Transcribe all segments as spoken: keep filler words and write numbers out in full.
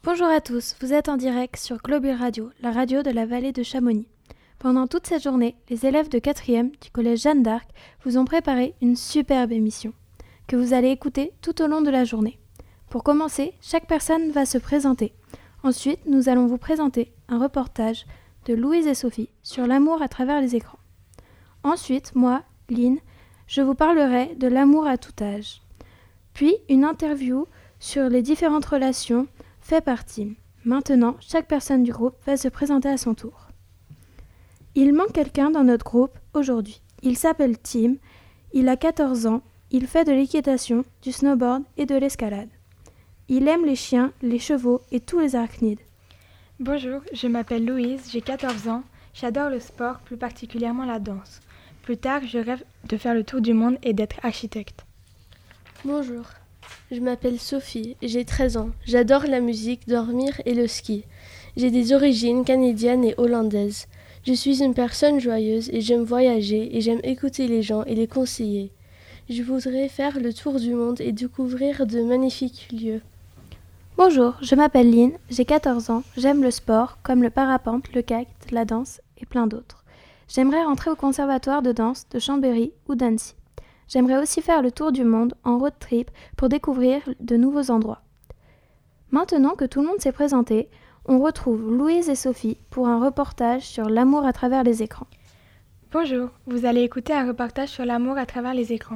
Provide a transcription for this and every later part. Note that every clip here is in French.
Bonjour à tous, vous êtes en direct sur Globule Radio, la radio de la vallée de Chamonix. Pendant toute cette journée, les élèves de quatrième du collège Jeanne d'Arc vous ont préparé une superbe émission que vous allez écouter tout au long de la journée. Pour commencer, chaque personne va se présenter. Ensuite, nous allons vous présenter un reportage de Louise et Sophie sur l'amour à travers les écrans. Ensuite, moi, Lynn, je vous parlerai de l'amour à tout âge. Puis, une interview sur les différentes relations fait par Tim. Maintenant, chaque personne du groupe va se présenter à son tour. Il manque quelqu'un dans notre groupe aujourd'hui. Il s'appelle Tim, il a quatorze ans, il fait de l'équitation, du snowboard et de l'escalade. Il aime les chiens, les chevaux et tous les arachnides. Bonjour, je m'appelle Louise, j'ai quatorze ans, j'adore le sport, plus particulièrement la danse. Plus tard, je rêve de faire le tour du monde et d'être architecte. Bonjour, je m'appelle Sophie, j'ai treize ans, j'adore la musique, dormir et le ski. J'ai des origines canadiennes et hollandaises. Je suis une personne joyeuse et j'aime voyager et j'aime écouter les gens et les conseiller. Je voudrais faire le tour du monde et découvrir de magnifiques lieux. Bonjour, je m'appelle Lynn, j'ai quatorze ans, j'aime le sport comme le parapente, le kite, la danse et plein d'autres. J'aimerais rentrer au conservatoire de danse de Chambéry ou d'Annecy. J'aimerais aussi faire le tour du monde en road trip pour découvrir de nouveaux endroits. Maintenant que tout le monde s'est présenté, on retrouve Louise et Sophie pour un reportage sur l'amour à travers les écrans. Bonjour, vous allez écouter un reportage sur l'amour à travers les écrans.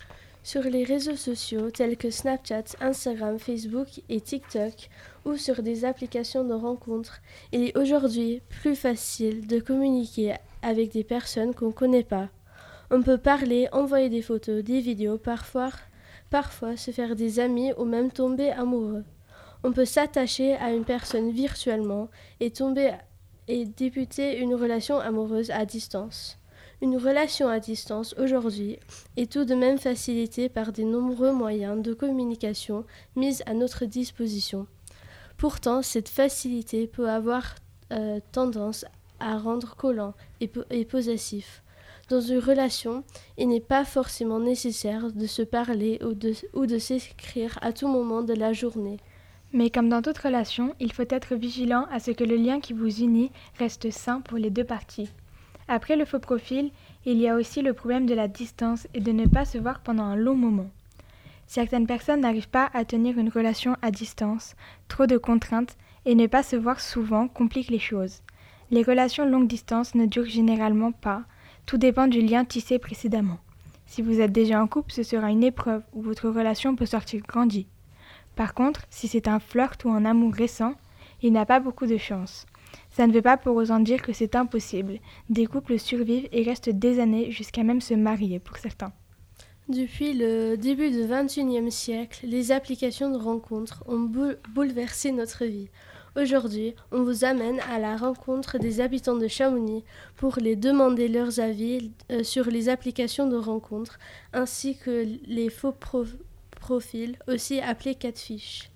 Sur les réseaux sociaux tels que Snapchat, Instagram, Facebook et TikTok ou sur des applications de rencontres, il est aujourd'hui plus facile de communiquer avec des personnes qu'on ne connaît pas. On peut parler, envoyer des photos, des vidéos, parfois, parfois se faire des amis ou même tomber amoureux. On peut s'attacher à une personne virtuellement et tomber et débuter une relation amoureuse à distance. Une relation à distance aujourd'hui est tout de même facilitée par de nombreux moyens de communication mis à notre disposition. Pourtant, cette facilité peut avoir euh, tendance à rendre collant et, po- et possessif. Dans une relation, il n'est pas forcément nécessaire de se parler ou de, ou de s'écrire à tout moment de la journée. Mais comme dans toute relation, il faut être vigilant à ce que le lien qui vous unit reste sain pour les deux parties. Après le faux profil, il y a aussi le problème de la distance et de ne pas se voir pendant un long moment. Certaines personnes n'arrivent pas à tenir une relation à distance, trop de contraintes et ne pas se voir souvent complique les choses. Les relations longue distance ne durent généralement pas, tout dépend du lien tissé précédemment. Si vous êtes déjà en couple, ce sera une épreuve où votre relation peut sortir grandie. Par contre, si c'est un flirt ou un amour récent, il n'a pas beaucoup de chance. Ça ne veut pas pour autant dire que c'est impossible. Des couples survivent et restent des années jusqu'à même se marier pour certains. Depuis le début du vingt et unième siècle, les applications de rencontres ont boule- bouleversé notre vie. Aujourd'hui, on vous amène à la rencontre des habitants de Chamonix pour les demander leurs avis euh, sur les applications de rencontres ainsi que les faux pro- profils, aussi appelés catfish.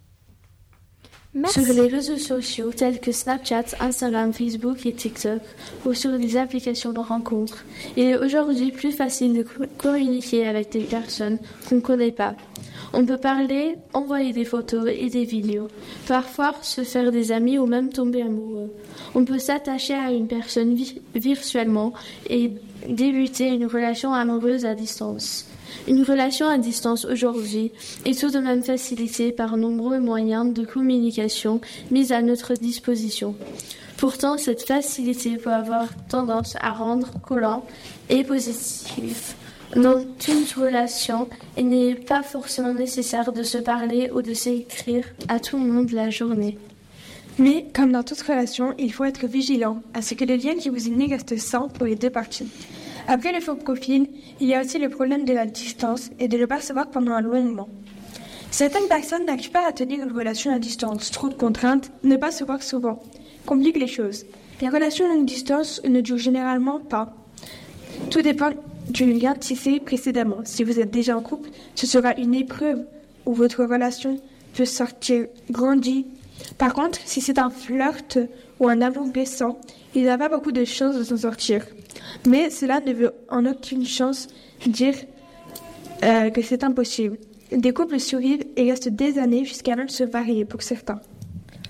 Merci. Sur les réseaux sociaux tels que Snapchat, Instagram, Facebook et TikTok ou sur les applications de rencontres, il est aujourd'hui plus facile de co- communiquer avec des personnes qu'on ne connaît pas. On peut parler, envoyer des photos et des vidéos, parfois se faire des amis ou même tomber amoureux. On peut s'attacher à une personne vi- virtuellement et débuter une relation amoureuse à distance. Une relation à distance aujourd'hui est tout de même facilitée par nombreux moyens de communication mis à notre disposition. Pourtant, cette facilité peut avoir tendance à rendre collant et positif. Dans une relation, il n'est pas forcément nécessaire de se parler ou de s'écrire à tout moment de la journée. Mais, comme dans toute relation, il faut être vigilant à ce que le lien qui vous unit reste sain pour les deux parties. Après le faux profil, il y a aussi le problème de la distance et de ne pas se voir pendant un long moment. Certaines personnes n'arrivent pas à tenir une relation à distance. Trop de contraintes, ne pas se voir souvent, complique les choses. Les relations à longue distance ne durent généralement pas. Tout dépend du lien tissé précédemment. Si vous êtes déjà en couple, ce sera une épreuve où votre relation peut sortir grandie. Par contre, si c'est un flirt ou un amour récent, il n'y a pas beaucoup de chances de s'en sortir. Mais cela ne veut en aucune chance dire euh, que c'est impossible. Des couples survivent et restent des années jusqu'à même se marier pour certains.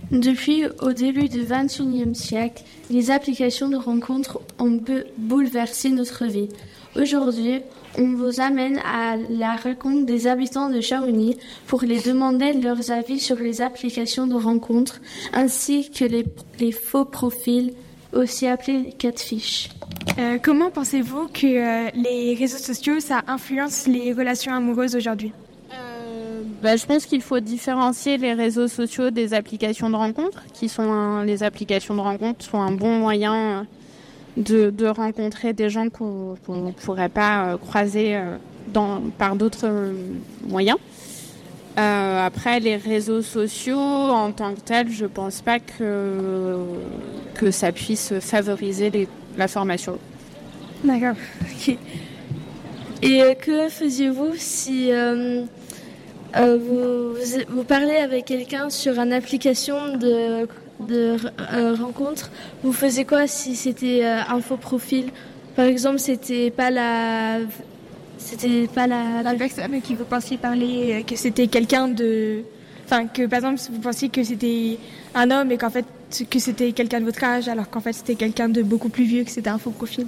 Depuis au début du vingt et unième siècle, les applications de rencontres ont bouleversé notre vie. Aujourd'hui, on vous amène à la rencontre des habitants de Chamonix pour les demander leurs avis sur les applications de rencontres ainsi que les, les faux profils, aussi appelés catfish. Euh, comment pensez-vous que euh, les réseaux sociaux, ça influence les relations amoureuses aujourd'hui ? euh, bah, Je pense qu'il faut différencier les réseaux sociaux des applications de rencontres, qui sont un, les applications de rencontres sont un bon moyen de, de rencontrer des gens qu'on ne pourrait pas euh, croiser euh, dans, par d'autres euh, moyens. Euh, après, les réseaux sociaux, en tant que tels, je pense pas que, que ça puisse favoriser les, la formation. D'accord. Okay. Et euh, que faisiez-vous si euh, euh, vous, vous, vous parlez avec quelqu'un sur une application de, de euh, rencontre? Vous faisiez quoi si c'était euh, un faux profil? Par exemple, c'était pas la... C'était pas la... La personne qui vous pensiez parler, que c'était quelqu'un de... Enfin, que par exemple, vous pensiez que c'était un homme et qu'en fait, que c'était quelqu'un de votre âge, alors qu'en fait, c'était quelqu'un de beaucoup plus vieux, que c'était un faux profil.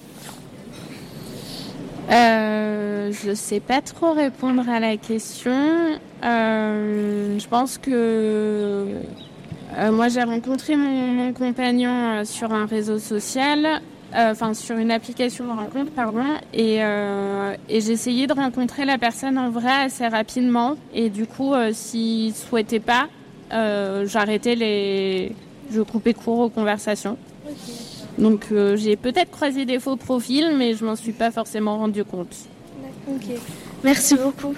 Euh, je sais pas trop répondre à la question. Euh, je pense que... Euh, moi, j'ai rencontré mon, mon compagnon euh, sur un réseau social... Enfin, euh, sur une application de rencontre, pardon, et, euh, et j'ai essayé de rencontrer la personne en vrai assez rapidement. Et du coup, euh, s'il souhaitait pas, euh, j'arrêtais les... je coupais court aux conversations. Okay. Donc, euh, j'ai peut-être croisé des faux profils, mais je m'en suis pas forcément rendu compte. Ok. Merci beaucoup.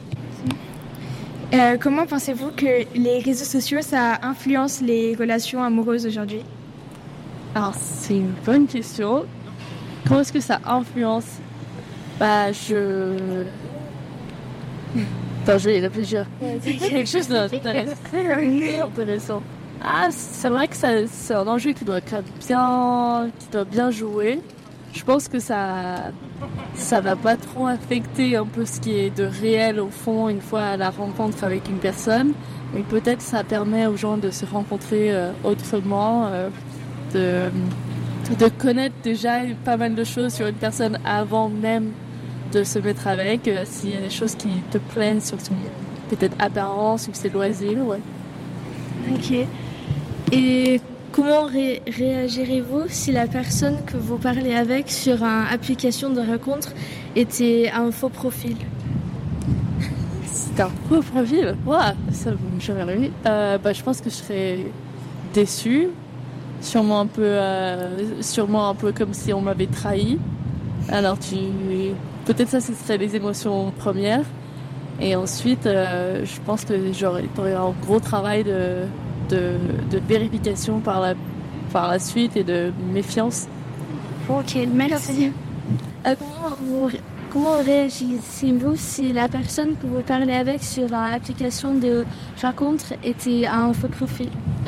Euh, comment pensez-vous que les réseaux sociaux, ça influence les relations amoureuses aujourd'hui ? Alors, c'est une bonne question. Comment est-ce que ça influence ? Bah, je... Attends, je vais y réfléchir. C'est quelque chose d'intéressant. Ah, c'est vrai que ça, c'est un enjeu qui doit bien, qui doit bien jouer. Je pense que ça ça va pas trop affecter un peu ce qui est de réel au fond une fois à la rencontre avec une personne. Mais peut-être ça permet aux gens de se rencontrer euh, autrement, euh, De, de connaître déjà pas mal de choses sur une personne avant même de se mettre avec, euh, s'il y a des choses qui te plaisent sur son peut-être apparence ou ses loisirs, ouais. Ok. Et comment ré- réagirez-vous si la personne que vous parlez avec sur une application de rencontre était un faux profil? C'est un faux profil? Ouah, ça me choquerait. Euh, bah, je pense que je serais déçue. Sûrement un peu, euh, sûrement un peu comme si on m'avait trahi. Alors tu, peut-être ça, ce serait les émotions premières. Et ensuite, euh, je pense que j'aurais, j'aurais un gros travail de, de, de vérification par la, par la suite et de méfiance. Ok, merci. Euh, comment, vous, comment réagissez-vous si la personne que vous parlez avec sur l'application de rencontre était un faux profil?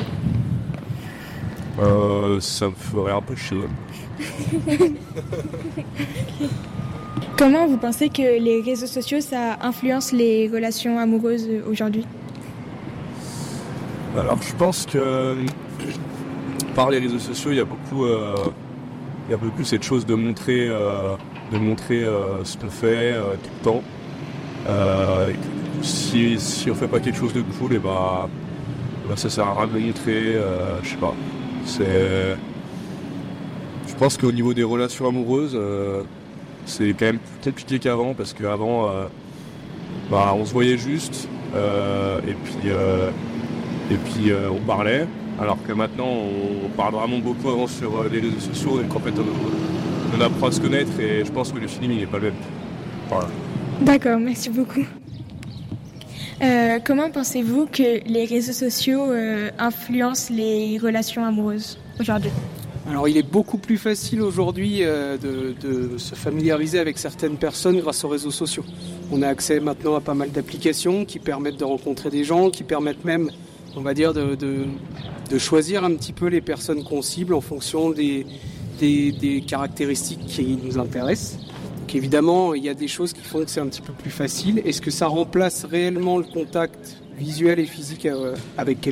Euh, ça me ferait un peu chier. Comment vous pensez que les réseaux sociaux, ça influence les relations amoureuses aujourd'hui ? Alors, je pense que par les réseaux sociaux, il y a beaucoup, euh, il y a beaucoup cette chose de montrer, euh, de montrer euh, ce qu'on fait euh, tout le temps. Euh, si si on fait pas quelque chose de cool, et bah, bah ça sert à rien de le montrer. Euh, je sais pas. C'est... Je pense qu'au niveau des relations amoureuses, euh, c'est quand même plus compliqué qu'avant, parce qu'avant, euh, bah, on se voyait juste, euh, et puis, euh, et puis euh, on parlait, alors que maintenant, on parle vraiment beaucoup avant sur euh, les réseaux sociaux, et qu'en fait, on, on apprend à se connaître, et je pense que le feeling n'est pas le même. Voilà. D'accord, merci beaucoup. Euh, comment pensez-vous que les réseaux sociaux euh, influencent les relations amoureuses aujourd'hui ? Alors, il est beaucoup plus facile aujourd'hui euh, de, de se familiariser avec certaines personnes grâce aux réseaux sociaux. On a accès maintenant à pas mal d'applications qui permettent de rencontrer des gens, qui permettent même, on va dire, de, de, de choisir un petit peu les personnes qu'on cible en fonction des, des, des caractéristiques qui nous intéressent. Donc évidemment, il y a des choses qui font que c'est un petit peu plus facile. Est-ce que ça remplace réellement le contact visuel et physique avec quelqu'un ?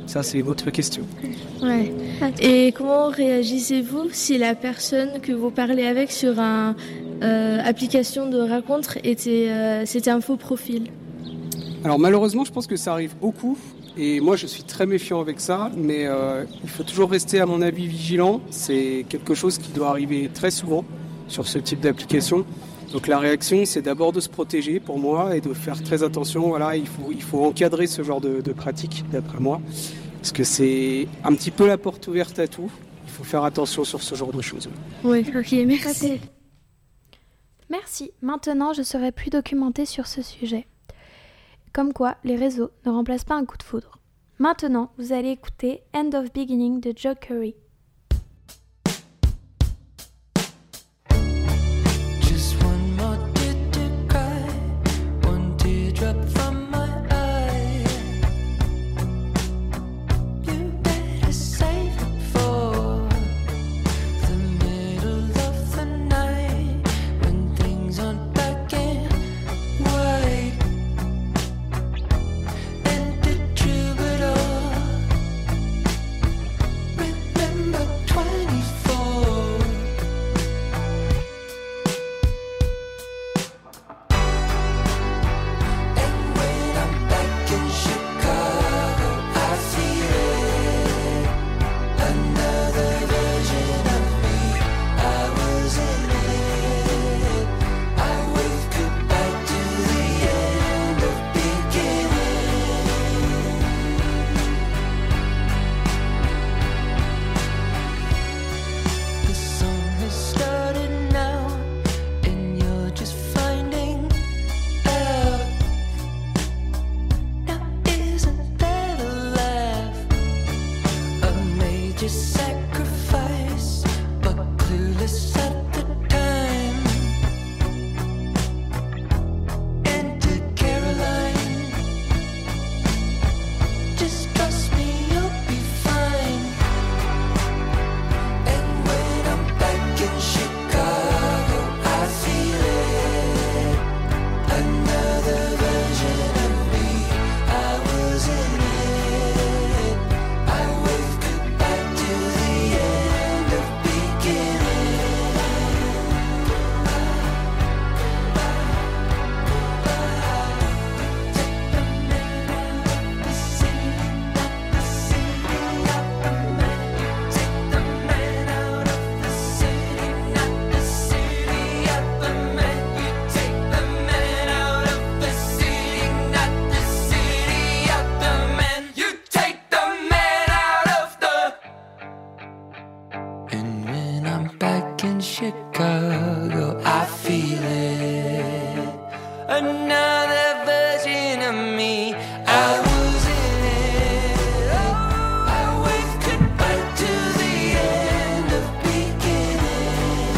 Ça, c'est votre question. Ouais. Et comment réagissez-vous si la personne que vous parlez avec sur une euh, application de rencontre était, euh, c'était un faux profil ? Alors malheureusement, je pense que ça arrive beaucoup. Et moi, je suis très méfiant avec ça. Mais euh, il faut toujours rester, à mon avis, vigilant. C'est quelque chose qui doit arriver très souvent sur ce type d'application. Donc la réaction, c'est d'abord de se protéger pour moi et de faire très attention. Voilà, il faut, il faut encadrer ce genre de, de pratique, d'après moi. Parce que c'est un petit peu la porte ouverte à tout. Il faut faire attention sur ce genre de choses. Oui, ok, merci. Merci. Maintenant, je serai plus documentée sur ce sujet. Comme quoi, les réseaux ne remplacent pas un coup de foudre. Maintenant, vous allez écouter End of Beginning de Joe Curry. Chicago, I feel it. Another version of me. I was in it. Oh, I waved goodbye to the end of beginning.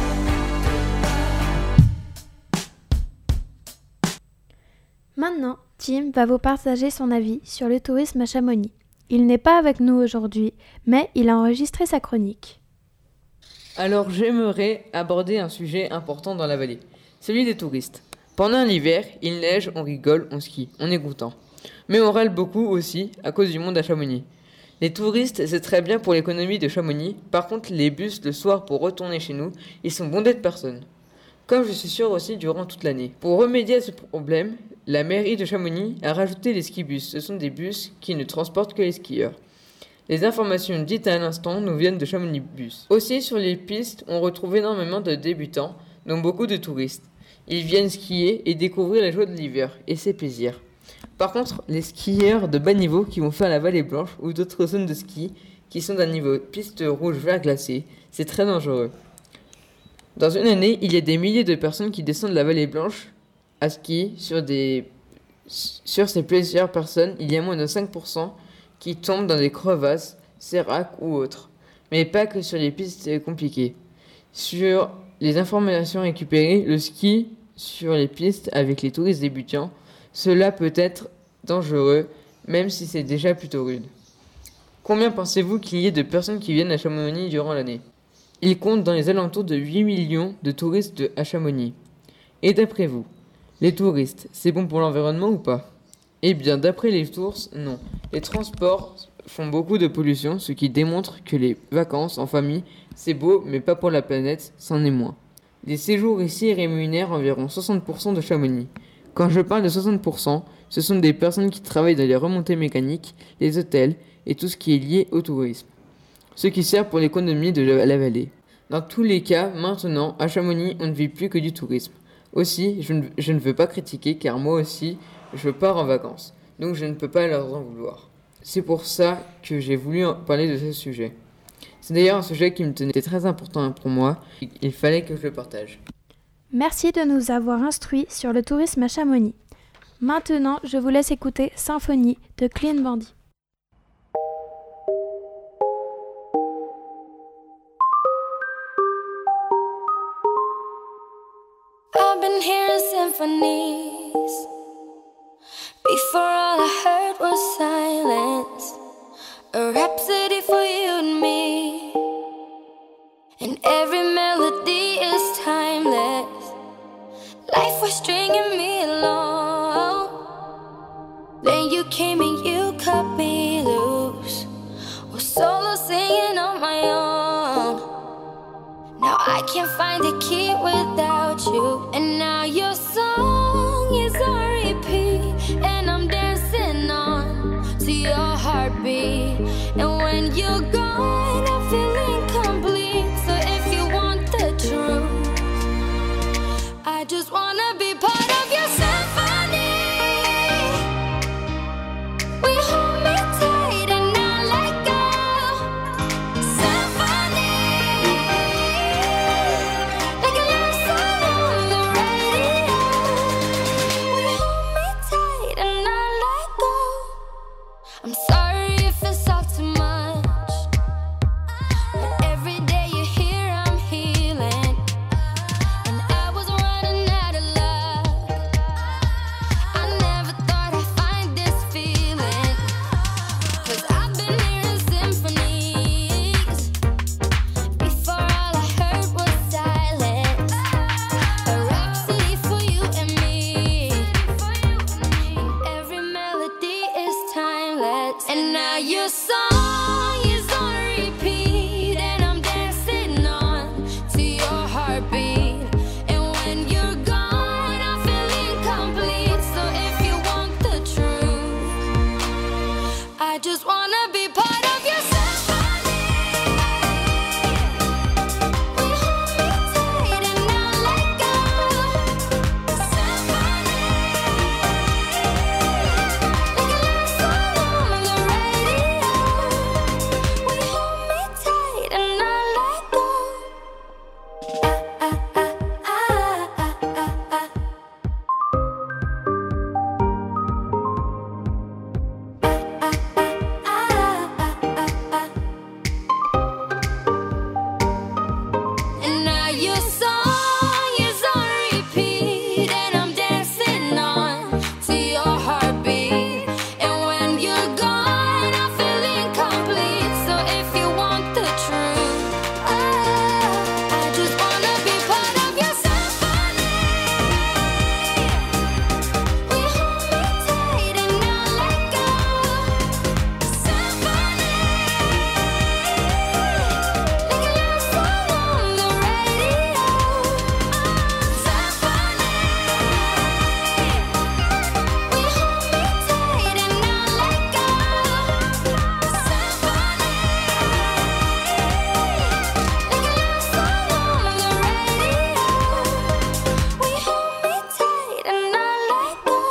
Maintenant, Tim va vous partager son avis sur le tourisme à Chamonix. Il n'est pas avec nous aujourd'hui, mais il a enregistré sa chronique. Alors j'aimerais aborder un sujet important dans la vallée, celui des touristes. Pendant l'hiver, il neige, on rigole, on skie, on est content. Mais on râle beaucoup aussi à cause du monde à Chamonix. Les touristes, c'est très bien pour l'économie de Chamonix. Par contre, les bus le soir pour retourner chez nous, ils sont bondés de personnes. Comme je suis sûr aussi durant toute l'année. Pour remédier à ce problème, la mairie de Chamonix a rajouté les skibus. Ce sont des bus qui ne transportent que les skieurs. Les informations dites à l'instant nous viennent de Chamonix Bus. Aussi, sur les pistes, on retrouve énormément de débutants, dont beaucoup de touristes. Ils viennent skier et découvrir la joie de l'hiver et ses plaisirs. Par contre, les skieurs de bas niveau qui vont faire la vallée blanche ou d'autres zones de ski qui sont d'un niveau piste rouge vert glacé, c'est très dangereux. Dans une année, il y a des milliers de personnes qui descendent la vallée blanche à ski. Sur, des... sur ces plusieurs personnes, il y a moins de cinq pour cent qui tombent dans des crevasses, séracs ou autres. Mais pas que sur les pistes compliquées. Sur les informations récupérées, le ski sur les pistes avec les touristes débutants, cela peut être dangereux, même si c'est déjà plutôt rude. Combien pensez-vous qu'il y ait de personnes qui viennent à Chamonix durant l'année ? Il compte dans les alentours de huit millions de touristes à Chamonix. Et d'après vous, les touristes, c'est bon pour l'environnement ou pas ? Eh bien, d'après les sources, non. Les transports font beaucoup de pollution, ce qui démontre que les vacances en famille, c'est beau, mais pas pour la planète, c'en est moins. Les séjours ici rémunèrent environ soixante pour cent de Chamonix. Quand je parle de soixante pour cent, ce sont des personnes qui travaillent dans les remontées mécaniques, les hôtels et tout ce qui est lié au tourisme. Ce qui sert pour l'économie de la vallée. Dans tous les cas, maintenant, à Chamonix, on ne vit plus que du tourisme. Aussi, je ne, je ne veux pas critiquer car moi aussi, je pars en vacances. Donc je ne peux pas leur en vouloir. C'est pour ça que j'ai voulu parler de ce sujet. C'est d'ailleurs un sujet qui me tenait très important pour moi. Il fallait que je le partage. Merci de nous avoir instruits sur le tourisme à Chamonix. Maintenant, je vous laisse écouter Symphonie de Clean Bandit. I've been hearing symphonies. Before all I heard was silence. A rhapsody for you and me. And every melody is timeless. Life was stringing me along. Then you came and you cut me loose. Was solo singing on my own. Now I can't find a key without you. And now your song is on repeat. And I'm dancing on to your heartbeat. And when you're gone, I feel incomplete. So if you want the truth, I just wanna be part of your symphony. We hold me tight and not let go. Symphony, like a love song on the radio. We hold me tight and not let go. I'm sorry if it's all too much, but every day you're here I'm healing. And I was running out of luck. I never thought I'd find this feeling. Cause I've been hearing symphonies. Before all I heard was silence. A rhapsody for you and me. And every melody is timeless. And now your song is on repeat. And I'm dancing on to your heartbeat. And when you're gone, I feel incomplete. So if you want the truth, I just wanna be part of your symphony. We hold me tight and not let go. Symphony, like a love song on the radio. We hold me tight and not let go. Ah, ah, ah, ah, ah, ah, ah. And now your song is on repeat. And I'm dancing on to your heartbeat. And when you're gone, I feel incomplete. So if you want the truth, I just wanna be part of your symphony. We hold me tight and not let go. Symphony, like a love song on the radio. Symphony, we hold me tight and not let go. Symphony, like a love song on the radio. We hold me tight and not let go.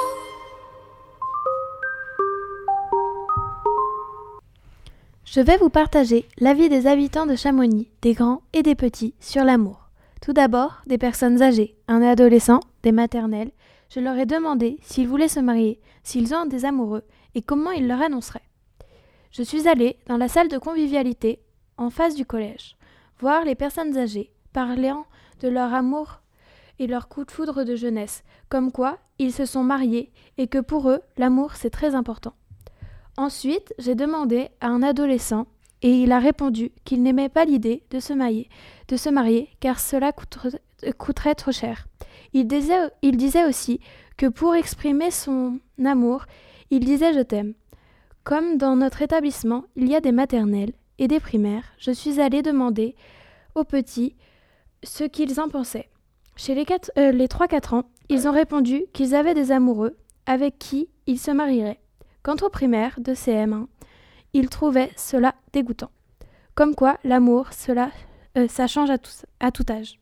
Je vais vous partager l'avis des habitants de Chamonix, des grands et des petits, sur l'amour. Tout d'abord, des personnes âgées, un adolescent, des maternelles. Je leur ai demandé s'ils voulaient se marier, s'ils ont des amoureux et comment ils leur annonceraient. Je suis allée dans la salle de convivialité en face du collège, voir les personnes âgées parlant de leur amour et leur coup de foudre de jeunesse, comme quoi ils se sont mariés et que pour eux, l'amour c'est très important. Ensuite, j'ai demandé à un adolescent et il a répondu qu'il n'aimait pas l'idée de se marier, de se marier car cela coûterait, coûterait trop cher. Il disait, il disait aussi que pour exprimer son amour, il disait « je t'aime ». Comme dans notre établissement, il y a des maternelles et des primaires, je suis allée demander aux petits ce qu'ils en pensaient. Chez les, quatre, euh, les trois quatre ans, ils ont répondu qu'ils avaient des amoureux avec qui ils se marieraient. Quant aux primaires de C M un, ils trouvaient cela dégoûtant. Comme quoi, l'amour, cela, euh, ça change à tout, à tout âge.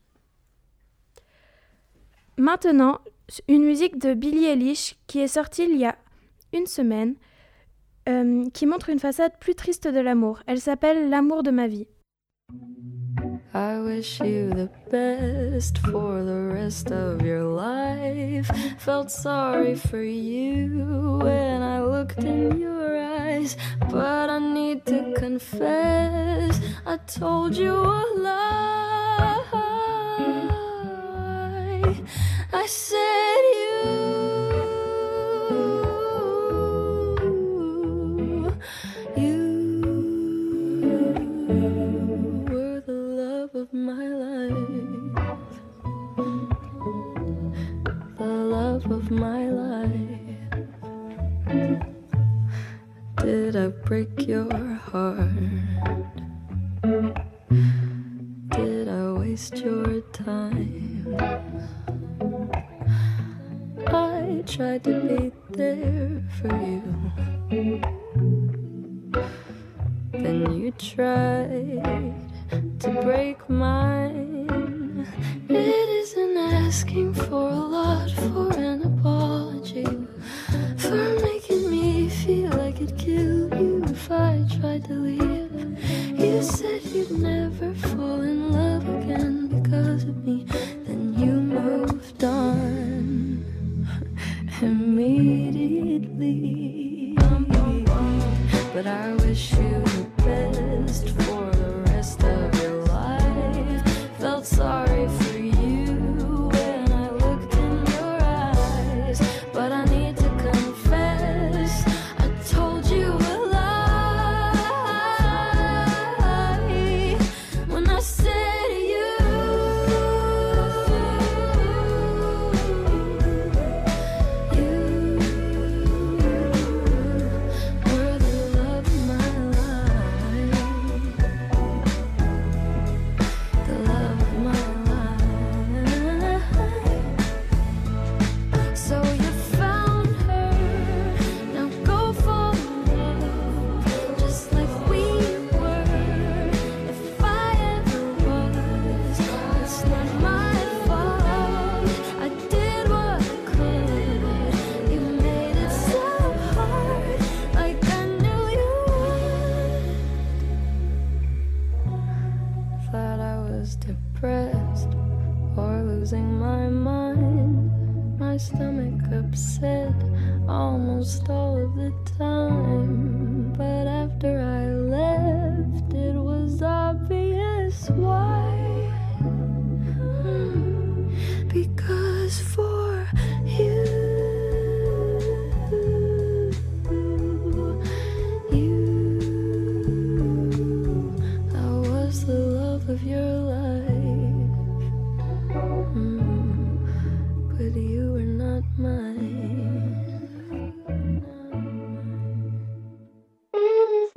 Maintenant, une musique de Billie Eilish qui est sortie il y a une semaine, euh, qui montre une façade plus triste de l'amour. Elle s'appelle L'amour de ma vie. I wish you the best for the rest of your life. Felt sorry for you when I looked in your eyes. But I need to confess, I told you a lie. I said you, you were the love of my life, the love of my life. Did I break your heart? Did I waste your time? I tried to be there for you, then you tried to break mine. It isn't asking for a lot for an apology, for making me feel I could kill you if I tried to leave. You said you'd never fall in love again because of me, then you moved on immediately. But I wish you the best for the rest of your life. Felt sorry for you when I looked in your eyes. But I need to confess, I told you a lie when I said you, you were the love of my life, the love of my life. So you found her, now go fall in love, just like we were. If I ever was, it's not my fault. I did what I could. You made it so hard, like I knew you would. Thought I was depressed or losing my mind. My stomach upset almost all of the time. But after I left, it was obvious why. Hmm. Because for you, you, I was the love of your life. Hmm. But you were not mine. It is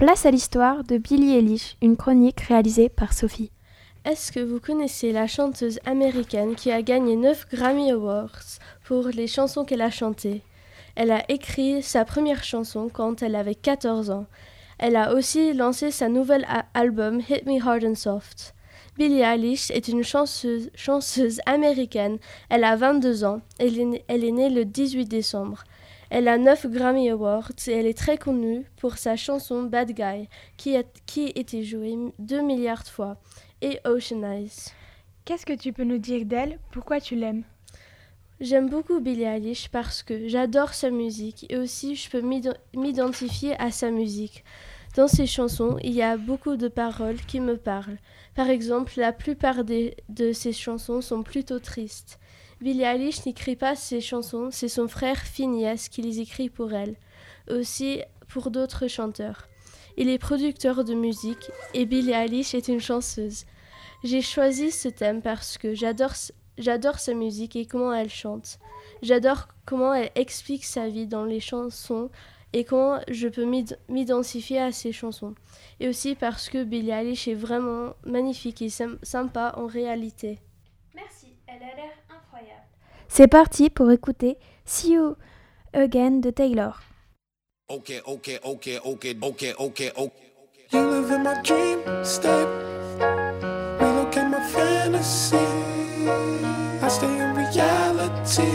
Place à l'histoire de Billie Eilish, une chronique réalisée par Sophie. Est-ce que vous connaissez la chanteuse américaine qui a gagné neuf Grammy Awards pour les chansons qu'elle a chantées? Elle a écrit sa première chanson quand elle avait quatorze ans. Elle a aussi lancé sa nouvelle a- album Hit Me Hard and Soft. Billie Eilish est une chanteuse, chanteuse américaine. Elle a vingt-deux ans. Elle est, née, elle est née le dix-huit décembre. Elle a neuf Grammy Awards et elle est très connue pour sa chanson Bad Guy, qui a qui été jouée deux milliards de fois, et Ocean Eyes. Qu'est-ce que tu peux nous dire d'elle? Pourquoi tu l'aimes? J'aime beaucoup Billie Eilish parce que j'adore sa musique et aussi je peux m'id- m'identifier à sa musique. Dans ses chansons, il y a beaucoup de paroles qui me parlent. Par exemple, la plupart des, de ses chansons sont plutôt tristes. Billie Eilish n'écrit pas ses chansons, c'est son frère Phineas qui les écrit pour elle, aussi pour d'autres chanteurs. Il est producteur de musique et Billie Eilish est une chanteuse. J'ai choisi ce thème parce que j'adore, j'adore sa musique et comment elle chante. J'adore comment elle explique sa vie dans les chansons et comment je peux m'id- m'identifier à ses chansons. Et aussi parce que Billie Eilish est vraiment magnifique et sy- sympa en réalité. Merci, elle a l'air incroyable. C'est parti pour écouter See You Again de Taylor. Okay, okay, okay, okay, okay, okay, okay. You live in my dream state. Relocate my fantasy. I stay in reality.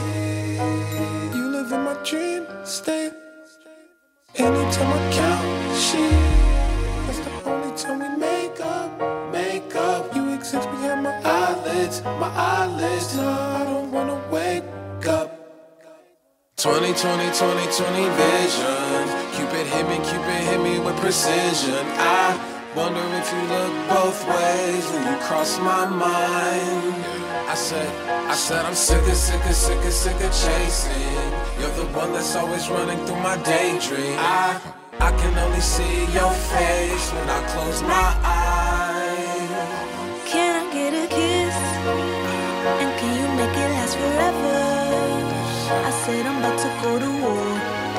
You live in my dream state. Anytime I count sheep, that's the only time we make up, make up. You exist behind my eyelids, my eyelids. No, I don't wanna wake up. twenty, twenty, twenty, twenty vision. Cupid hit me, Cupid hit me with precision. I wonder if you look both ways when you cross my mind. I said, I said I'm sick of, sick of, sick of, sick of chasing. You're the one that's always running through my daydream. I, I can only see your face when I close my eyes. Can I get a kiss? And can you make it last forever? I said I'm about to go to war,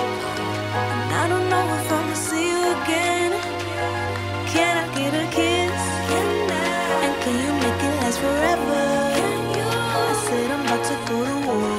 and I don't know if I'ma see you again. Can I get a kiss? And can you make it last forever? I said I'm about to go to war,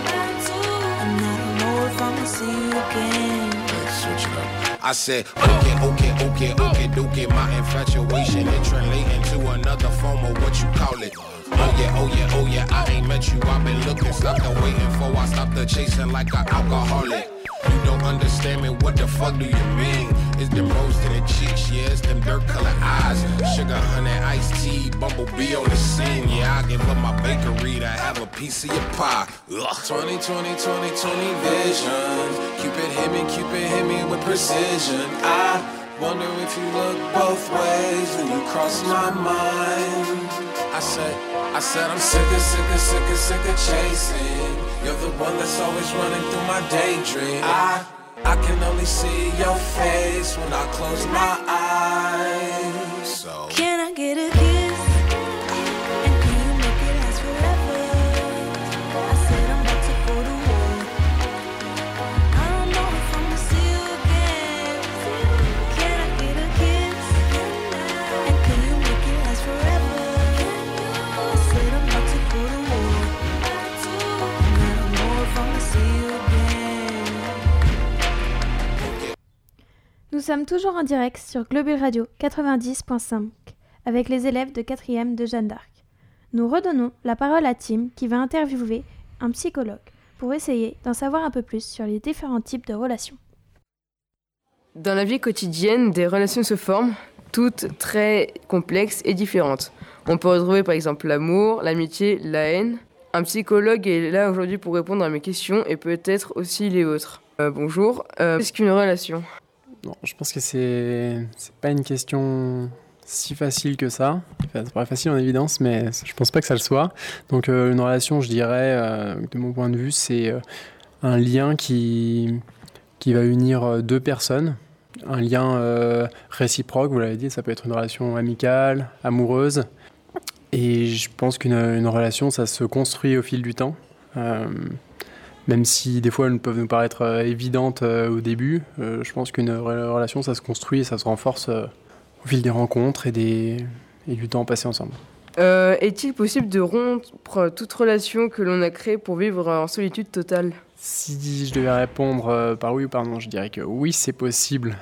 and I don't know if I'ma see you again. Let's switch it up. I said, okay, okay, okay, okay, do get my infatuation and translating to another form of what you call it. Oh yeah, oh yeah, oh yeah, I ain't met you, I've been looking, stopped the waiting for, I stopped the chasing like an alcoholic. You don't understand me, what the fuck do you mean? It's them rose to the cheeks, yeah, it's them dirt colored eyes. Sugar, honey, iced tea, bumblebee on the scene. Yeah, I give up my bakery to have a piece of your pie. Ugh. twenty, twenty, twenty, twenty vision. Cupid hit me, Cupid hit me with precision. I wonder if you look both ways when you cross my mind. I said, I said I'm sick of, sick of, sick of, sick of chasing. You're the one that's always running through my daydream. I, I can only see your face when I close my eyes. So Can I get a kiss? And can you make it last forever? I said I'm about to go to war. I don't know if I'ma see you again. Can I get a kiss? And can you make it last forever? I said I'm about to go to war, and I don't know if I'ma see you again. Nous sommes toujours en direct sur Global Radio quatre-vingt-dix point cinq avec les élèves de quatrième de Jeanne d'Arc. Nous redonnons la parole à Tim qui va interviewer un psychologue pour essayer d'en savoir un peu plus sur les différents types de relations. Dans la vie quotidienne, des relations se forment, toutes très complexes et différentes. On peut retrouver par exemple l'amour, l'amitié, la haine. Un psychologue est là aujourd'hui pour répondre à mes questions et peut-être aussi les vôtres. Euh, bonjour, euh, qu'est-ce qu'une relation ? Non, je pense que c'est c'est pas une question si facile que ça. Enfin, ça paraît facile en évidence, mais je pense pas que ça le soit. Donc euh, une relation, je dirais, euh, de mon point de vue, c'est euh, un lien qui, qui va unir deux personnes. Un lien euh, réciproque, vous l'avez dit, ça peut être une relation amicale, amoureuse. Et je pense qu'une une relation, ça se construit au fil du temps. Euh, Même si des fois elles peuvent nous paraître euh, évidentes euh, au début, euh, je pense qu'une re- relation ça se construit et ça se renforce euh, au fil des rencontres et, des... et du temps passé ensemble. Euh, est-il possible de rompre toute relation que l'on a créée pour vivre en solitude totale ? Si je devais répondre euh, par oui ou par non, je dirais que oui, c'est possible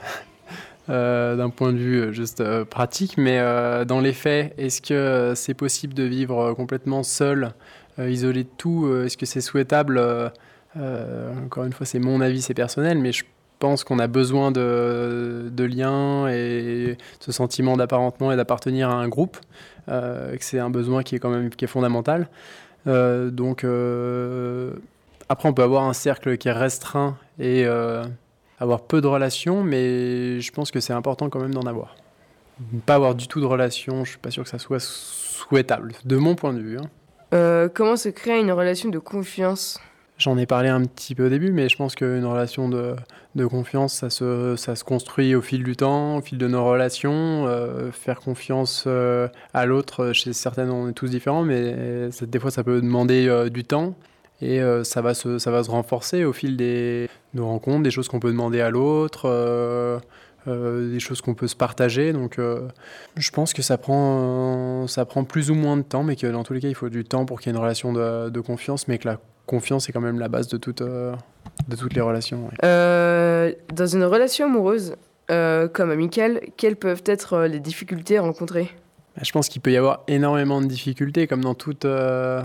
euh, d'un point de vue euh, juste euh, pratique, mais euh, dans les faits, est-ce que euh, c'est possible de vivre euh, complètement seul, euh, isolé de tout ? euh, Est-ce que c'est souhaitable ? euh, euh, Encore une fois, c'est mon avis, c'est personnel, mais je pense qu'on a besoin de, de liens et ce sentiment d'apparentement et d'appartenir à un groupe, euh, que c'est un besoin qui est quand même qui est fondamental. Euh, donc euh, après, on peut avoir un cercle qui est restreint et euh, avoir peu de relations, mais je pense que c'est important quand même d'en avoir. Ne pas avoir du tout de relations, je ne suis pas sûr que ça soit souhaitable, de mon point de vue. Hein. Euh, comment se crée une relation de confiance ? J'en ai parlé un petit peu au début, mais je pense qu'une relation de, de confiance, ça se, ça se construit au fil du temps, au fil de nos relations. Euh, faire confiance euh, à l'autre, chez certaines, on est tous différents, mais ça, des fois, ça peut demander euh, du temps. Et euh, ça, va se, ça va se renforcer au fil des, de nos rencontres, des choses qu'on peut demander à l'autre, euh, euh, des choses qu'on peut se partager. Donc euh, je pense que ça prend, ça prend plus ou moins de temps, mais que dans tous les cas, il faut du temps pour qu'il y ait une relation de, de confiance, mais que la confiance est quand même la base de, toute, euh, de toutes les relations. Ouais. Euh, dans une relation amoureuse, euh, comme amicale, quelles peuvent être les difficultés rencontrées ? Je pense qu'il peut y avoir énormément de difficultés, comme dans toute euh,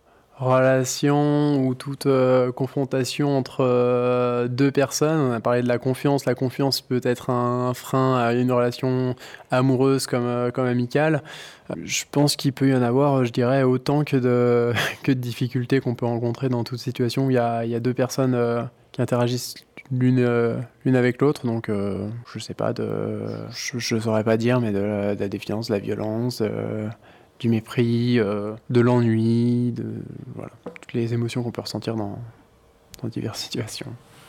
relation ou toute euh, confrontation entre euh, deux personnes. On a parlé de la confiance. La confiance peut être un frein à une relation amoureuse comme, euh, comme amicale. Je pense qu'il peut y en avoir, je dirais, autant que de, que de difficultés qu'on peut rencontrer dans toute situation où il y a, il y a deux personnes euh, qui interagissent l'une, euh, l'une avec l'autre. Donc, euh, je sais pas, de, je ne saurais pas dire, mais de la, de la défiance, de la violence, euh, du mépris, euh, de l'ennui, de, voilà, toutes les émotions qu'on peut ressentir dans, dans diverses situations.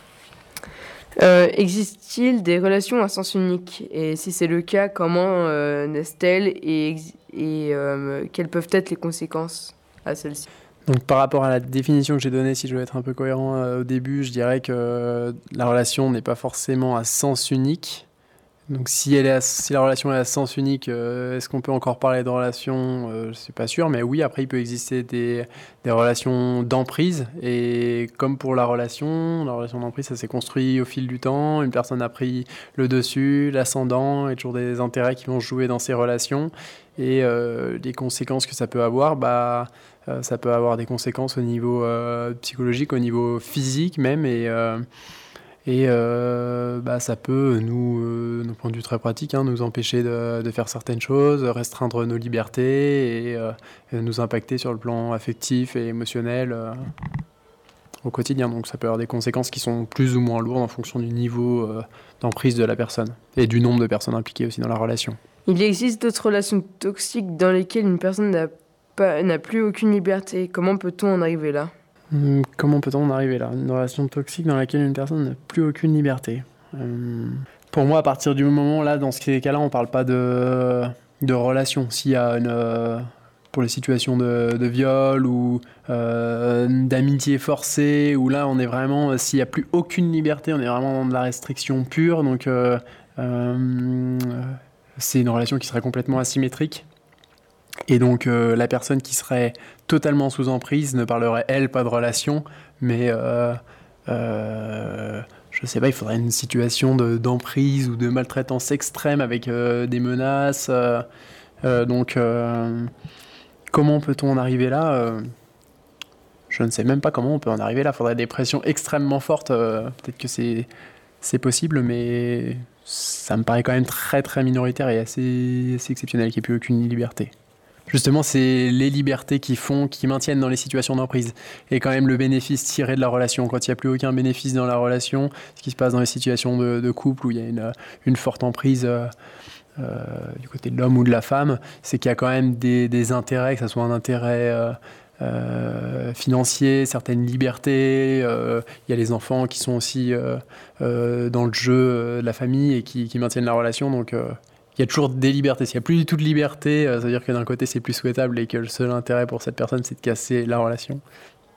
Euh, existe-t-il des relations à sens unique ? Et si c'est le cas, comment euh, naissent-elles et, et euh, quelles peuvent être les conséquences à celles-ci ? Donc par rapport à la définition que j'ai donnée, si je veux être un peu cohérent euh, au début, je dirais que euh, la relation n'est pas forcément à sens unique. Donc si, elle est à, si la relation est à sens unique, euh, est-ce qu'on peut encore parler de relation ? euh, Je ne suis pas sûr, mais oui, après il peut exister des, des relations d'emprise. Et comme pour la relation, la relation d'emprise, ça s'est construit au fil du temps. Une personne a pris le dessus, l'ascendant, il y a toujours des intérêts qui vont jouer dans ces relations. Et euh, les conséquences que ça peut avoir, bah, euh, ça peut avoir des conséquences au niveau euh, psychologique, au niveau physique même. Et... Euh, Et euh, bah, ça peut, nous, euh, d'un point de vue très pratique, hein, nous empêcher de, de faire certaines choses, restreindre nos libertés et, euh, et nous impacter sur le plan affectif et émotionnel euh, au quotidien. Donc ça peut avoir des conséquences qui sont plus ou moins lourdes en fonction du niveau euh, d'emprise de la personne et du nombre de personnes impliquées aussi dans la relation. Il existe d'autres relations toxiques dans lesquelles une personne n'a, pas, n'a plus aucune liberté. Comment peut-on en arriver là ? Comment peut-on en arriver là ? Une relation toxique dans laquelle une personne n'a plus aucune liberté. Euh, pour moi, à partir du moment là, dans ces cas-là, on ne parle pas de, de relation. S'il y a une, euh, pour les situations de, de viol ou euh, d'amitié forcée, où là, on est vraiment, s'il n'y a plus aucune liberté, on est vraiment dans de la restriction pure. Donc, euh, euh, c'est une relation qui serait complètement asymétrique. Et donc euh, la personne qui serait totalement sous emprise ne parlerait, elle, pas de relation, mais euh, euh, je sais pas, il faudrait une situation de, d'emprise ou de maltraitance extrême avec euh, des menaces. Euh, euh, donc euh, comment peut-on en arriver là ? euh, Je ne sais même pas comment on peut en arriver là. Il faudrait des pressions extrêmement fortes. Euh, peut-être que c'est, c'est possible, mais ça me paraît quand même très très minoritaire et assez, assez exceptionnel qu'il n'y ait plus aucune liberté. Justement, c'est les libertés qui font, qui maintiennent dans les situations d'emprise. Et quand même le bénéfice tiré de la relation. Quand il n'y a plus aucun bénéfice dans la relation, ce qui se passe dans les situations de, de couple où il y a une, une forte emprise euh, euh, du côté de l'homme ou de la femme, c'est qu'il y a quand même des, des intérêts, que ce soit un intérêt euh, euh, financier, certaines libertés. Euh, il y a les enfants qui sont aussi euh, euh, dans le jeu de la famille et qui, qui maintiennent la relation. Donc... Euh, il y a toujours des libertés. S'il n'y a plus du tout de liberté, ça veut dire que d'un côté c'est plus souhaitable et que le seul intérêt pour cette personne c'est de casser la relation.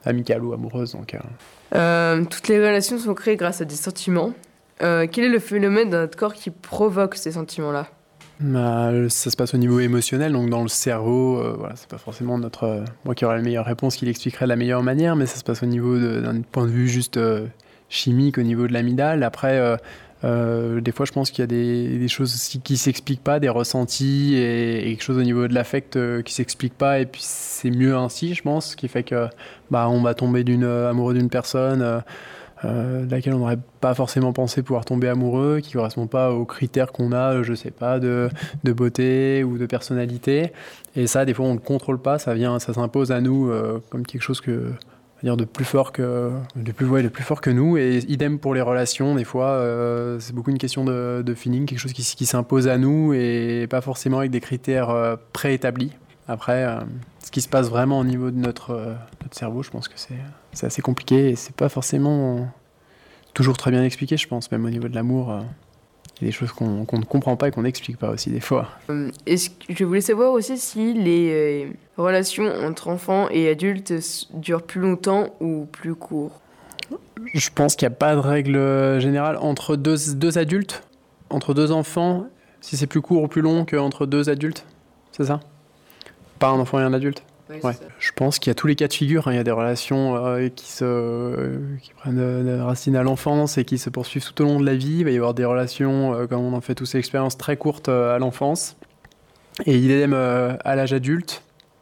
amicale ou amoureuse. Donc, euh... Euh, toutes les relations sont créées grâce à des sentiments. Euh, quel est le phénomène dans notre corps qui provoque ces sentiments-là ? Bah, ça se passe au niveau émotionnel, donc dans le cerveau. Euh, voilà, c'est pas forcément notre, euh, moi qui aurais la meilleure réponse, qui l'expliquerait de la meilleure manière, mais ça se passe au niveau de, d'un point de vue juste euh, chimique, au niveau de l'amygdale. Après, euh, euh, des fois, je pense qu'il y a des, des choses aussi qui s'expliquent pas, des ressentis et, et quelque chose au niveau de l'affect euh, qui s'explique pas. Et puis c'est mieux ainsi, je pense, ce qui fait que bah on va tomber d'une euh, amoureux d'une personne. Euh, Euh, de laquelle on n'aurait pas forcément pensé pouvoir tomber amoureux, qui ne correspond pas aux critères qu'on a, je sais pas, de, de beauté ou de personnalité. Et ça, des fois, on ne le contrôle pas, ça vient, ça s'impose à nous euh, comme quelque chose que, dire, de plus fort que, de plus, ouais, de plus fort que nous. Et idem pour les relations, des fois, euh, c'est beaucoup une question de, de feeling, quelque chose qui, qui s'impose à nous et pas forcément avec des critères euh, préétablis. Après, euh, ce qui se passe vraiment au niveau de notre, euh, notre cerveau, je pense que c'est, c'est assez compliqué et c'est pas forcément toujours très bien expliqué, je pense. Même au niveau de l'amour, euh, il y a des choses qu'on, qu'on ne comprend pas et qu'on n'explique pas aussi des fois. Euh, est-ce que, je voulais savoir aussi si les euh, relations entre enfants et adultes durent plus longtemps ou plus court. Je pense qu'il n'y a pas de règle générale entre deux, deux adultes, entre deux enfants, si c'est plus court ou plus long qu'entre deux adultes, c'est ça ? Pas un enfant et un adulte. Oui, ouais. Je pense qu'il y a tous les cas de figure. Hein. Il y a des relations euh, qui, se, euh, qui prennent de, de racines à l'enfance et qui se poursuivent tout au long de la vie. Il va y avoir des relations, euh, comme on en fait tous ces expériences, très courtes euh, à l'enfance. Et idem euh, à l'âge adulte.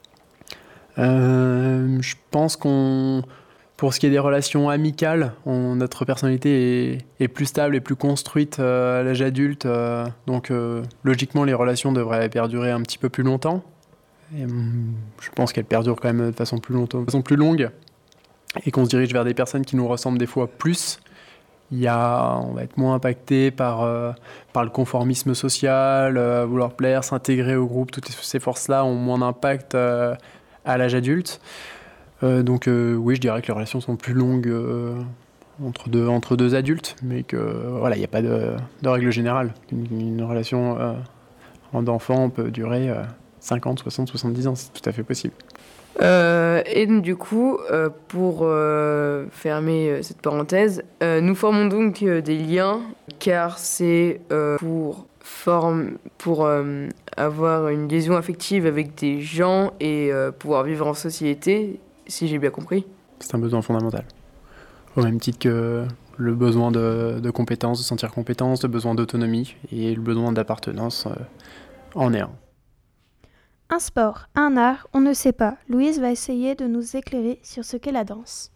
Euh, je pense qu'on... Pour ce qui est des relations amicales, on, notre personnalité est, est plus stable et plus construite euh, à l'âge adulte. Euh, donc euh, logiquement, les relations devraient perdurer un petit peu plus longtemps. Et, je pense qu'elle perdure quand même de façon plus, longtemps, de façon plus longue et qu'on se dirige vers des personnes qui nous ressemblent des fois plus. Il y a, on va être moins impacté par, euh, par le conformisme social, euh, vouloir plaire, s'intégrer au groupe. Toutes ces forces-là ont moins d'impact euh, à l'âge adulte. Euh, donc euh, oui, je dirais que les relations sont plus longues euh, entre, deux, entre deux adultes, mais qu'il voilà, n'y a pas de, de règle générale. Une, une relation euh, d'enfant peut durer... Euh, cinquante, soixante, soixante-dix ans, c'est tout à fait possible. Euh, et du coup, euh, pour euh, fermer euh, cette parenthèse, euh, nous formons donc euh, des liens, car c'est euh, pour, forme, pour euh, avoir une liaison affective avec des gens et euh, pouvoir vivre en société, si j'ai bien compris. C'est un besoin fondamental. Au même titre que le besoin de, de compétences, de sentir compétence, le besoin d'autonomie et le besoin d'appartenance euh, en est un. Un sport, un art, on ne sait pas. Louise va essayer de nous éclairer sur ce qu'est la danse.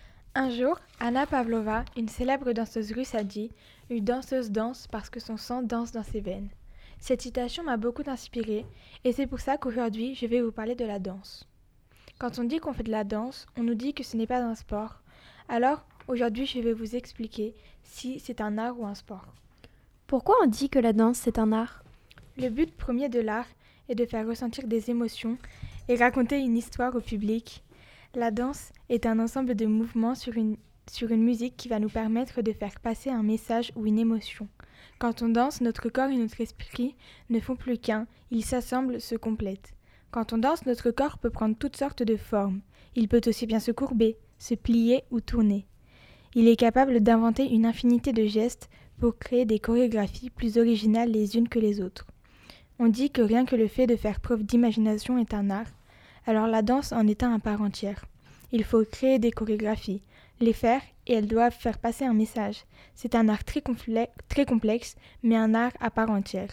Un jour, Anna Pavlova, une célèbre danseuse russe, a dit « Une danseuse danse parce que son sang danse dans ses veines ». Cette citation m'a beaucoup inspirée et c'est pour ça qu'aujourd'hui, je vais vous parler de la danse. Quand on dit qu'on fait de la danse, on nous dit que ce n'est pas un sport. Alors, aujourd'hui, je vais vous expliquer si c'est un art ou un sport. Pourquoi on dit que la danse, c'est un art ? Le but premier de l'art et de faire ressentir des émotions et raconter une histoire au public. La danse est un ensemble de mouvements sur une, sur une musique qui va nous permettre de faire passer un message ou une émotion. Quand on danse, notre corps et notre esprit ne font plus qu'un, ils s'assemblent, se complètent. Quand on danse, notre corps peut prendre toutes sortes de formes. Il peut aussi bien se courber, se plier ou tourner. Il est capable d'inventer une infinité de gestes pour créer des chorégraphies plus originales les unes que les autres. On dit que rien que le fait de faire preuve d'imagination est un art, alors la danse en est un à part entière. Il faut créer des chorégraphies, les faire et elles doivent faire passer un message. C'est un art très, confle- très complexe, mais un art à part entière.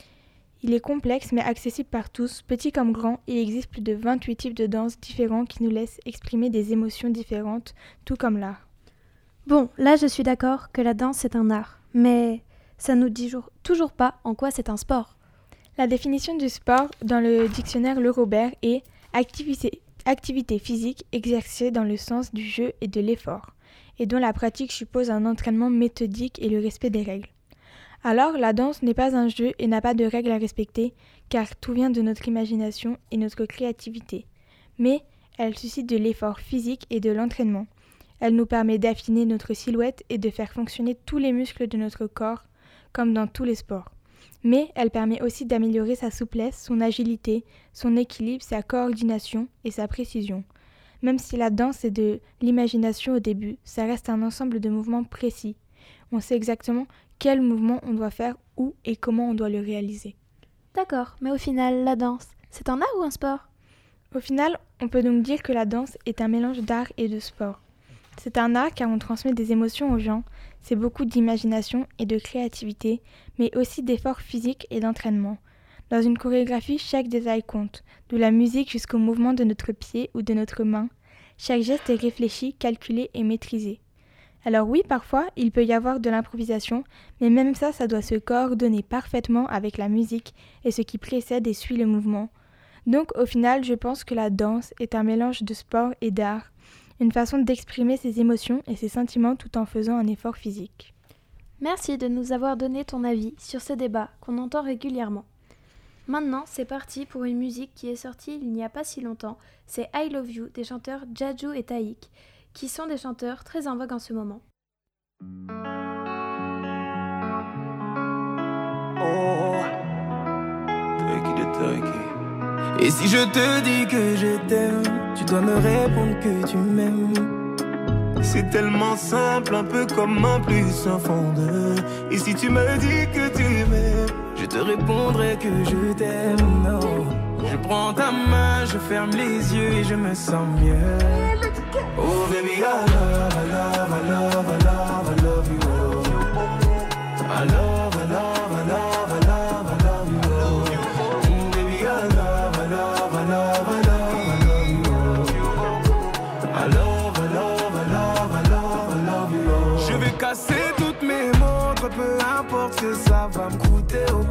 Il est complexe mais accessible par tous, petits comme grands, et il existe plus de vingt-huit types de danse différents qui nous laissent exprimer des émotions différentes, tout comme l'art. Bon, là je suis d'accord que la danse c'est un art, mais ça nous dit toujours pas en quoi c'est un sport. La définition du sport dans le dictionnaire Le Robert est activité, activité physique exercée dans le sens du jeu et de l'effort, et dont la pratique suppose un entraînement méthodique et le respect des règles. Alors, la danse n'est pas un jeu et n'a pas de règles à respecter, car tout vient de notre imagination et notre créativité. Mais elle suscite de l'effort physique et de l'entraînement. Elle nous permet d'affiner notre silhouette et de faire fonctionner tous les muscles de notre corps, comme dans tous les sports. Mais elle permet aussi d'améliorer sa souplesse, son agilité, son équilibre, sa coordination et sa précision. Même si la danse est de l'imagination au début, ça reste un ensemble de mouvements précis. On sait exactement quel mouvement on doit faire, où et comment on doit le réaliser. D'accord, mais au final, la danse, c'est un art ou un sport ? Au final, on peut donc dire que la danse est un mélange d'art et de sport. C'est un art car on transmet des émotions aux gens, c'est beaucoup d'imagination et de créativité, mais aussi d'efforts physiques et d'entraînement. Dans une chorégraphie, chaque détail compte, de la musique jusqu'au mouvement de notre pied ou de notre main. Chaque geste est réfléchi, calculé et maîtrisé. Alors oui, parfois, il peut y avoir de l'improvisation, mais même ça, ça doit se coordonner parfaitement avec la musique et ce qui précède et suit le mouvement. Donc au final, je pense que la danse est un mélange de sport et d'art, une façon d'exprimer ses émotions et ses sentiments tout en faisant un effort physique. Merci de nous avoir donné ton avis sur ce débat qu'on entend régulièrement. Maintenant, c'est parti pour une musique qui est sortie il n'y a pas si longtemps, c'est I Love You des chanteurs Jaju et Taïk, qui sont des chanteurs très en vogue en ce moment. Oh, Taiki de Taiki. Et si je te dis que je t'aime, tu dois me répondre que tu m'aimes. C'est tellement simple, un peu comme un plus un fond de. Et si tu me dis que tu m'aimes, je te répondrai que je t'aime. Non, je prends ta main, je ferme les yeux et je me sens mieux. Oh baby, I love, I love, I love, I love, I love you. I love, I love, I love, I love, I love you. Oh baby, I love, I love, I love, I love, I love you. I love, I love, I love, I love, I love you. Je vais casser toutes mes montres, peu importe ce que ça va me coûter. Oh.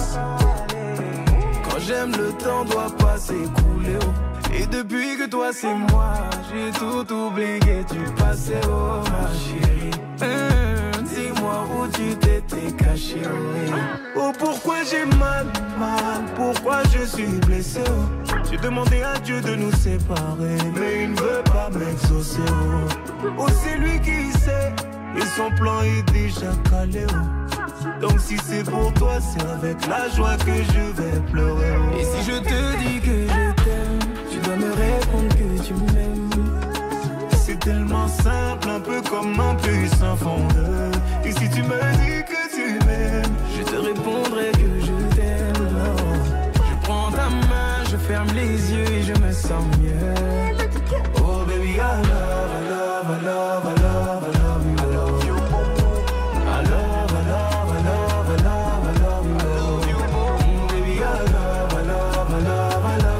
Quand j'aime, le temps doit pas s'écouler. Oh. Et depuis que toi c'est moi, j'ai tout oublié, tu passais, oh ma chérie. Hum, dis-moi où tu t'étais caché, oui. Oh pourquoi j'ai mal, mal, pourquoi je suis blessé, oh. J'ai demandé à Dieu de nous séparer, mais il ne veut pas m'exaucer, oh. Oh c'est lui qui sait, et son plan est déjà calé, oh. Donc si c'est pour toi, c'est avec la joie que je vais pleurer, oh. Et si je te dis que je t'aime, tu dois me répondre que tu m'aimes. C'est tellement simple, un peu comme un puissant fondeur. Et si tu me dis que tu m'aimes, je te répondrai que je t'aime. Non. Je prends ta main, je ferme les yeux et je me sens mieux. Oh baby, I love, I love, I love, I love, I love you. I love you. I love, I love, I love, I love, I love you. Mm, baby, I love, I love, I love, I love.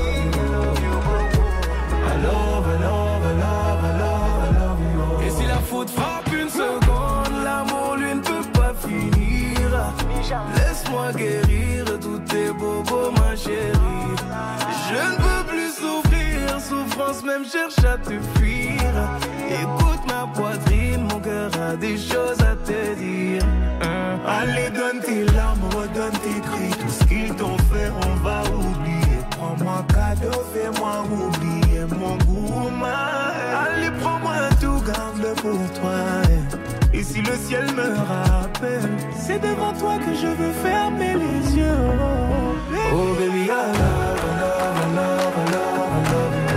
Et si la faute frappe une seconde, l'amour lui ne peut pas finir. Laisse-moi guérir tous tes bobos, ma chérie. Je ne peux plus souffrir, souffrance même cherche à te fuir. Écoute ma poitrine, mon cœur a des choses à te dire. Hein? Allez, donne tes larmes, redonne tes cris. Tout ce qu'ils t'ont fait, on va oublier. Prends-moi cadeau, fais-moi oublier mon gourmand. Allez, prends-moi tout, garde-le pour toi. Et si le ciel me rappelle, c'est devant toi que je veux fermer les yeux. Oh baby, I love, I love, I love, I love, I love you.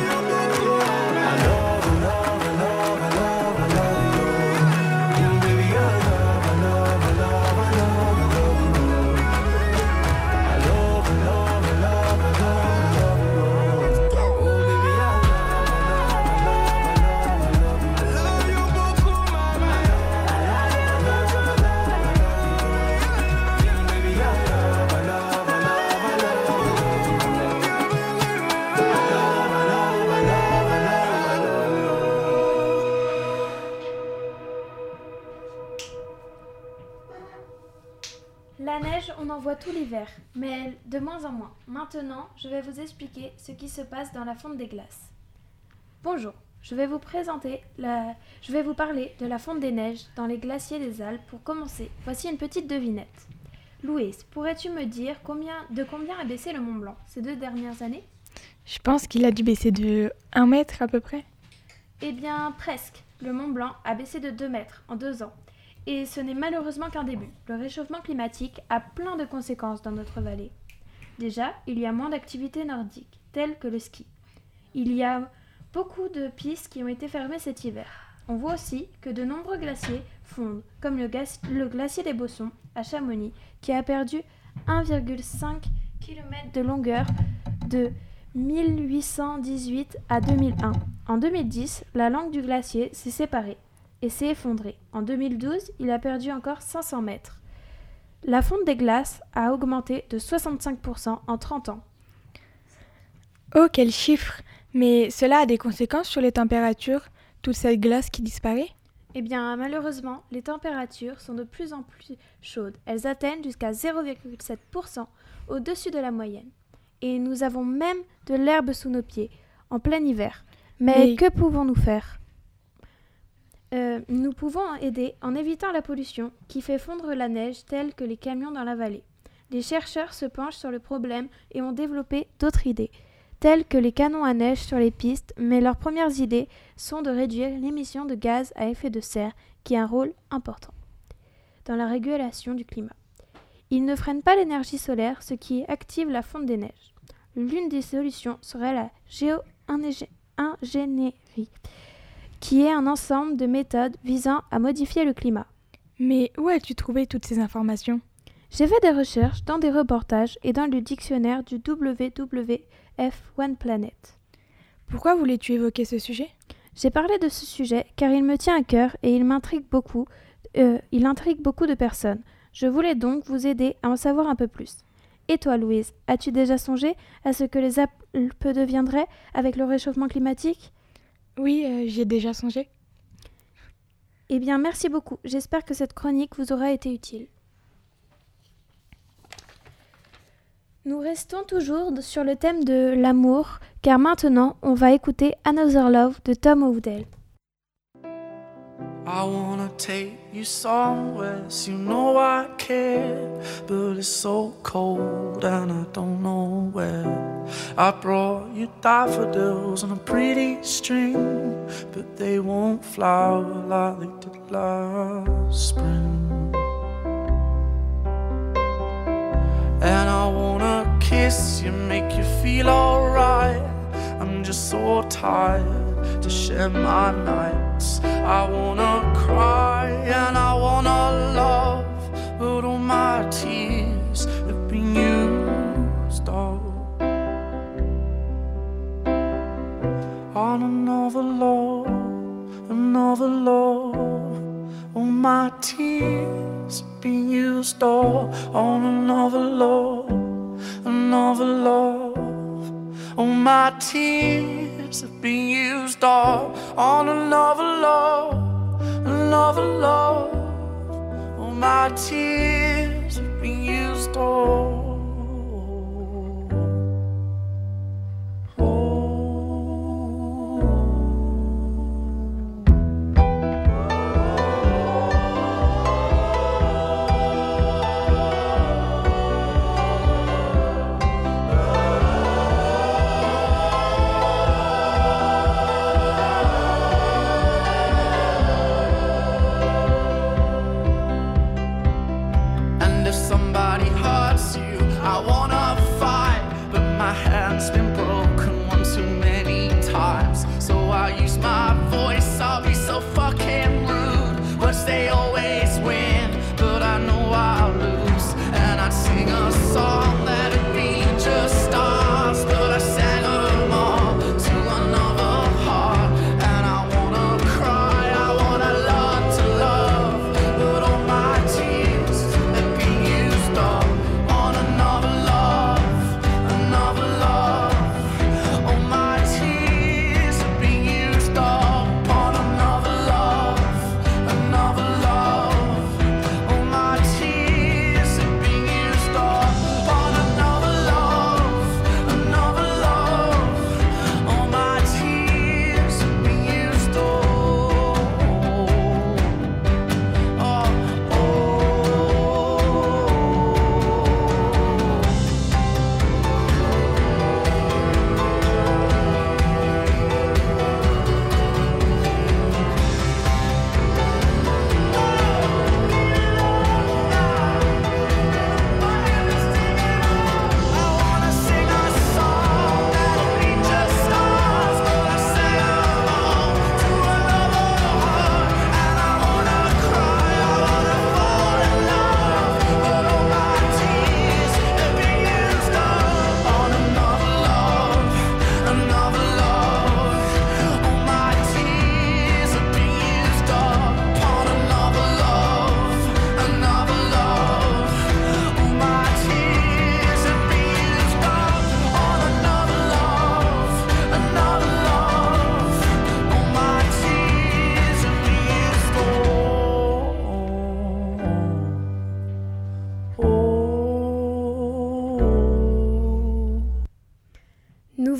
I love, I love, I love, I love, I love you. Oh baby, I love, I love, I love, I love, I love you. I love, I love, I love, I love, I love you. Oh baby, I love, I love, I love, I love, I love you. I love you beaucoup, mama. I love, I love, I love, I love you. Baby, I love, I love, I love, I love you. La neige, on en voit tout l'hiver, mais de moins en moins. Maintenant, je vais vous expliquer ce qui se passe dans la fonte des glaces. Bonjour, je vais vous présenter la... je vais vous parler de la fonte des neiges dans les glaciers des Alpes. Pour commencer, voici une petite devinette. Louise, pourrais-tu me dire combien... de combien a baissé le Mont Blanc ces deux dernières années? Je pense qu'il a dû baisser de un mètre à peu près. Eh bien, presque. Le Mont Blanc a baissé de deux mètres en deux ans. Et ce n'est malheureusement qu'un début. Le réchauffement climatique a plein de conséquences dans notre vallée. Déjà, il y a moins d'activités nordiques, telles que le ski. Il y a beaucoup de pistes qui ont été fermées cet hiver. On voit aussi que de nombreux glaciers fondent, comme le, gaz- le glacier des Bossons à Chamonix, qui a perdu un virgule cinq kilomètres de longueur de mille huit cent dix-huit à deux mille un. En deux mille dix, la langue du glacier s'est séparée et s'est effondrée. En deux mille douze, il a perdu encore cinq cents mètres. La fonte des glaces a augmenté de soixante-cinq pour cent en trente ans. Oh, quel chiffre! Mais cela a des conséquences sur les températures, toute cette glace qui disparaît? Eh bien, malheureusement, les températures sont de plus en plus chaudes. Elles atteignent jusqu'à zéro virgule sept pour cent au-dessus de la moyenne. Et nous avons même de l'herbe sous nos pieds, en plein hiver. Mais, Mais... que pouvons-nous faire ? euh, Nous pouvons aider en évitant la pollution qui fait fondre la neige telle que les camions dans la vallée. Les chercheurs se penchent sur le problème et ont développé d'autres idées, telles que les canons à neige sur les pistes, mais leurs premières idées sont de réduire l'émission de gaz à effet de serre, qui a un rôle important dans la régulation du climat. Ils ne freinent pas l'énergie solaire, ce qui active la fonte des neiges. L'une des solutions serait la géo-ingénierie, qui est un ensemble de méthodes visant à modifier le climat. Mais où as-tu trouvé toutes ces informations ? J'ai fait des recherches dans des reportages et dans le dictionnaire du W W F One Planet. Pourquoi voulais-tu évoquer ce sujet ? J'ai parlé de ce sujet car il me tient à cœur et il m'intrigue beaucoup, euh, il intrigue beaucoup de personnes. Je voulais donc vous aider à en savoir un peu plus. Et toi, Louise, as-tu déjà songé à ce que les Alpes deviendraient avec le réchauffement climatique ? Oui, euh, j'y ai déjà songé. Eh bien, merci beaucoup. J'espère que cette chronique vous aura été utile. Nous restons toujours sur le thème de l'amour, car maintenant, on va écouter Another Love de Tom Odell. I wanna take you somewhere, so you know I care, but it's so cold and I don't know where. I brought you daffodils on a pretty string, but they won't flower like they did last spring. And I wanna kiss you, make you feel alright. I'm just so tired to share my nights. I wanna cry and I wanna love, but all my tears have been used up on another love, another love. All my tears have been used up on another love, another love. All my tears have been used up on another love, another love. All my tears have been used up.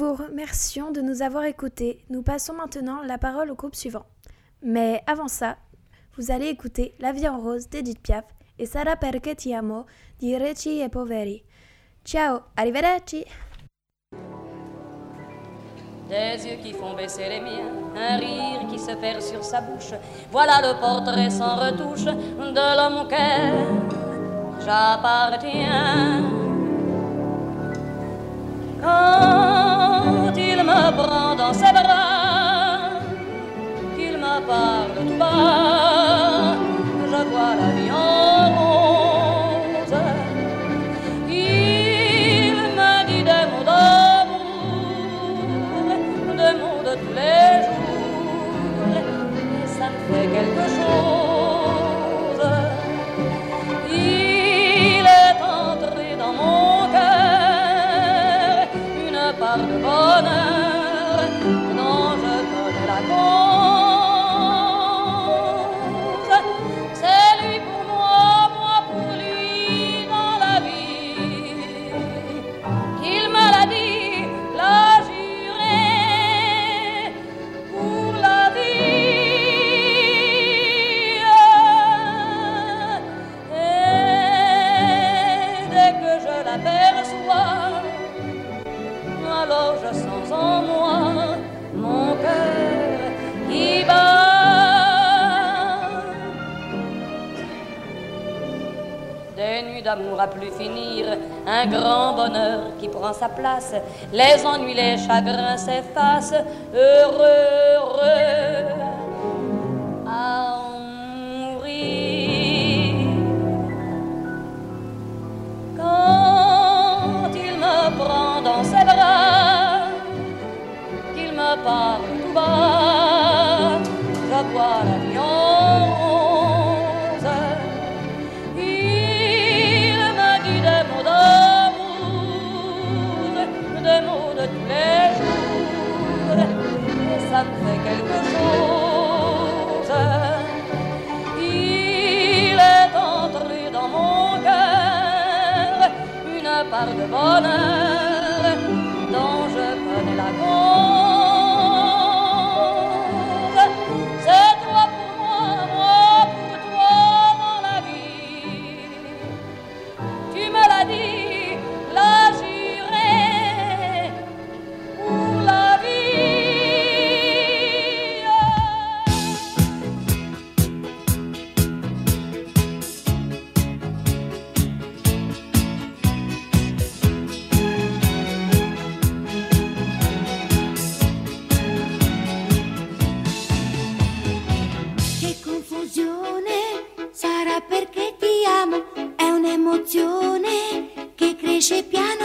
vous remercions de nous avoir écoutés. Nous passons maintenant la parole au groupe suivant. Mais avant ça, vous allez écouter La vie en rose d'Edith Piaf et Sarà perché ti amo di Ricci e Poveri. Ciao, arrivederci! Des yeux qui font baisser les miens, un rire qui se perd sur sa bouche. Voilà le portrait sans retouche de l'homme auquel j'appartiens. Quand il me prend dans ses bras, qu'il me parle tout bas, je vois la vie en rose. Il me dit des mots d'amour, des mots de tous les jours, et ça me fait quelque chose. Il est entré dans mon cœur une part de bonheur dont je connais la cause. C'est lui pour moi, moi pour lui dans la vie. Qu'il me l'a dit, l'a juré pour la vie. Et dès que je l'aperçois, alors je sens en moi mon cœur qui bat. Des nuits d'amour à plus finir, un grand bonheur qui prend sa place, les ennuis, les chagrins s'effacent, heureux, heureux à en mourir. Quand il me prend dans ses bras, qu'il me parle tout bas, je vois la vie en rose. Il me dit des mots d'amour, des mots de tous les jours, et ça me fait quelque chose. Il est entré dans mon cœur une part de bonheur dont je connais la cause. C'est toi pour moi, moi pour toi dans la vie. Tu me l'as dit, l'as juré pour la vie. Che confusione, sarà perché ti amo, è un'emozione che cresce piano